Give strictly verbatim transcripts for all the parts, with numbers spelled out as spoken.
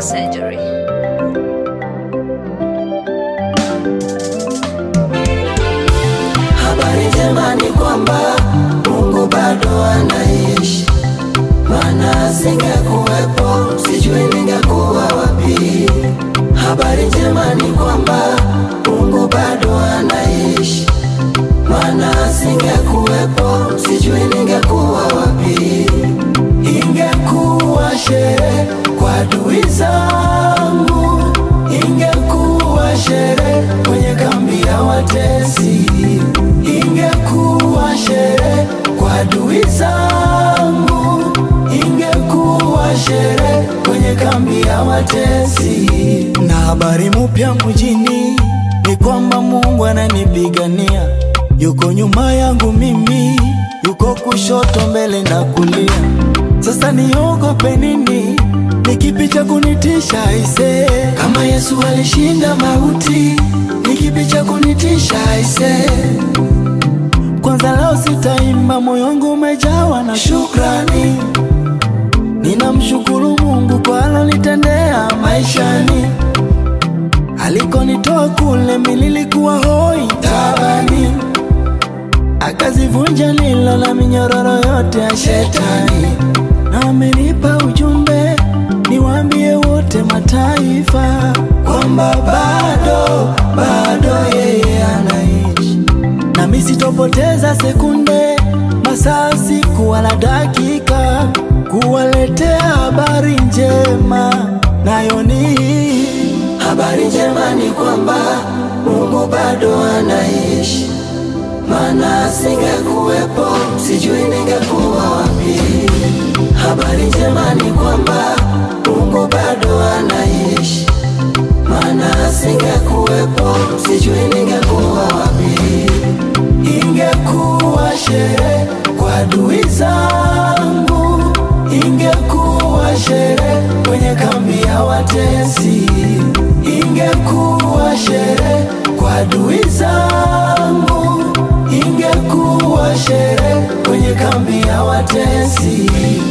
Surgery. Habari njema ni kwamba Mungu bado anaishi, maana singekuwepo sijui ningekuwa wapi. Habari njema ni kwamba Mungu bado anaishi, maana singekuwepo sijui ningekuwa wapi. Ingekuwa sherehe kwa adui zangu, ingekuwa sherehe kwenye kambi ya watesi, ingekuwa sherehe kwa adui zangu, ingekuwa sherehe kwenye kambi ya watesi. Na habari mpya mjini ni kwamba Mungu ananipigania, yuko nyuma yangu mimi, yuko kushoto mbele na kulia. Sasa niogope nini? Ni kipi cha kunitisha aise? Kama Yesu alishinda mauti, ni kipi cha kunitisha aise? Kwanza leo sitaimba, moyo wangu umejawa na shukrani. Ninamshukuru Mungu kwa alonitendea maishani. Alikonitoa kule mimi nilikuwa hoi tabani, akazivunja nilo la minyororo yote ya shetani. Na amenipa ujumbe niwaambie wote mataifa kwamba bado, bado yeye anaishi. Na mimi sitopoteza sekunde, masaa, siku wala dakika kuwaletea habari njema, nayo ni habari njema ni kwamba Mungu bado anaishi, maana singekuwepo sijui ningekuwa wapi. Habari njema ni kwamba Mungu bado anaishi, maana singekuwepo sijui ningekuwa wapi. Ingekuwa sherehe kwa adui zangu, ingekuwa sherehe kwenye kambi ya watesi, ingekuwa sherehe kwa adui zangu, ingekuwa sherehe kwenye kambi ya watesi.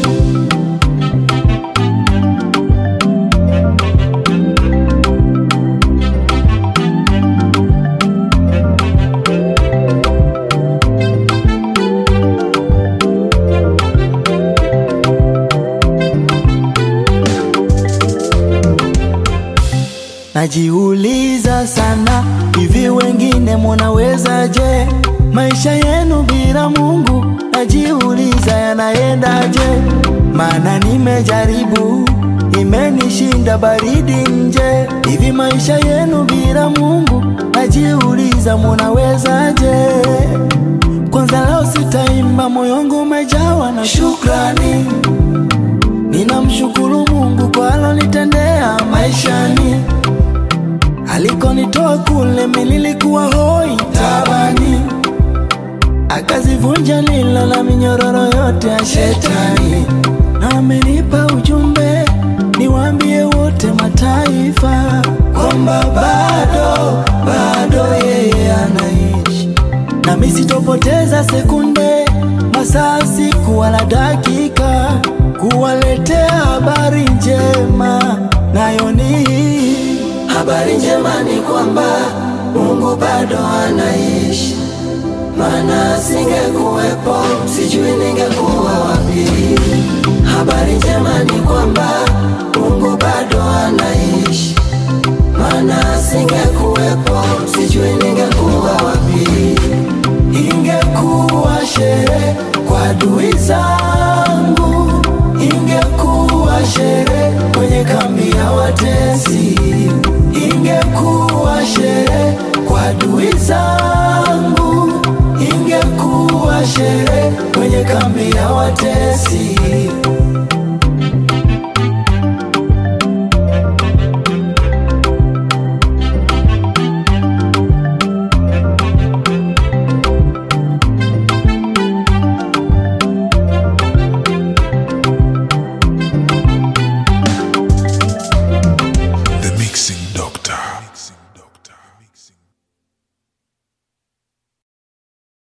Najiuliza sana, hivi wengine mnawezaje maisha yenu bila Mungu? Najiuliza yanaendaje, maana nimejaribu, imenishinda baridi nje. Hivi maisha yenu bila Mungu, najiuliza mnawezaje? Kwanza leo sitaimba, moyo wangu umejawa na shukrani. Ninamshukuru Mungu kwa alonitendea maishani. Alikonitoa kule mimi nilikuwa hoi tabani, akazivunja nilo la minyororo yote ya shetani. Na amenipa ujumbe niwaambie wote mataifa kwamba bado, bado yeye anaishi. Na mimi sitopoteza sekunde, masaa, siku wala dakika kuwaletea habari njema, nayo ni habari njema ni kwamba Mungu bado anaishi, maana singekuwepo sijui ningekuwa wapi. Habari njema ni kwamba Mungu bado anaishi, maana singekuwepo sijui ningekuwa wapi. Ingekuwa sherehe kwa adui zangu, ingekuwa sherehe kwenye kambi ya watesi, ingekuwa sherehe kwa adui zangu, ingekuwa sherehe kwenye kambi ya watesi.